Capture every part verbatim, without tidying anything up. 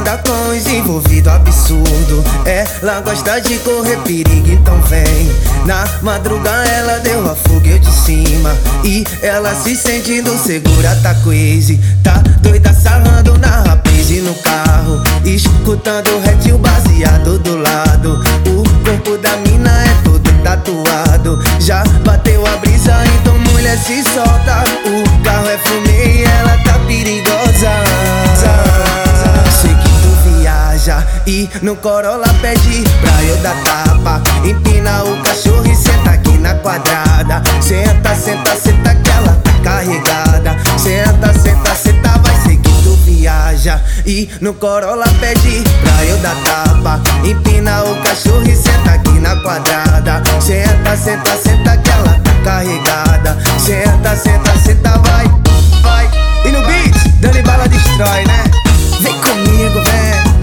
anda com os envolvidos absurdo. Ela gosta de correr perigo, então vem. Na madruga ela deu a fuga, eu de cima. E ela se sentindo segura, tá crazy. Tá doida sarrando na rapaz no carro, escutando retil baseado do lado. O corpo da mina é todo tatuado. Já bateu a brisa, então mulher se solta. O carro é fumê e ela tá perigosa. Sei que tu viaja e no Corolla pede pra eu dar tapa. Empina o cachorro e senta aqui na quadrada. Senta, senta, senta que ela tá carregada. Senta, senta, senta, vai ser que tu viaja e no Corolla pede pra eu dar tapa. Empina o cachorro e senta aqui na quadrada. Senta, senta, senta que ela tá carregada. Senta, senta, senta, vai, vai. E no beat, Dani Bala destrói, né? Vem comigo, vem.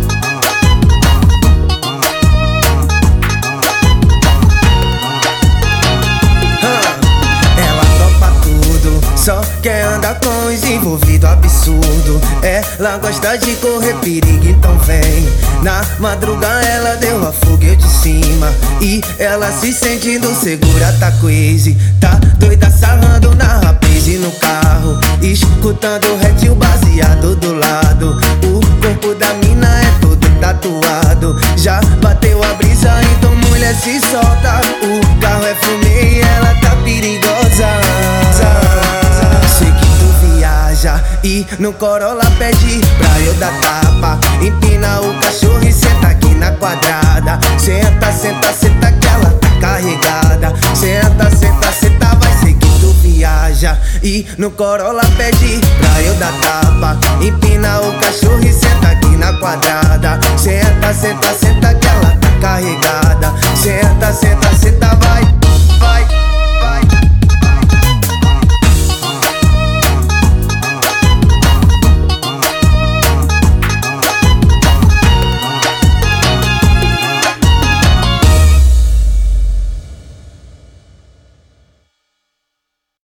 Só quer andar com os envolvidos absurdo. Ela gosta de correr perigo, então vem. Na madruga ela deu a fuga, eu de cima. E ela se sentindo segura, tá crazy. Tá doida sarrando na rapaz no carro, escutando retil baseado do lado. O corpo da mina é todo tatuado. Já bateu a brisa, então mulher se solta. O carro é fumê e ela tá perigosa. Sei que tu viaja e no Corolla pede pra eu dar tapa. Empina o cachorro e senta aqui na quadrada. Senta, senta, senta que ela tá carregada. Senta, senta, senta, vai ser que tu viaja e no Corolla pede pra eu dar tapa. Empina o cachorro e senta aqui na quadrada. Senta, senta, senta que ela tá carregada. Senta, senta, senta.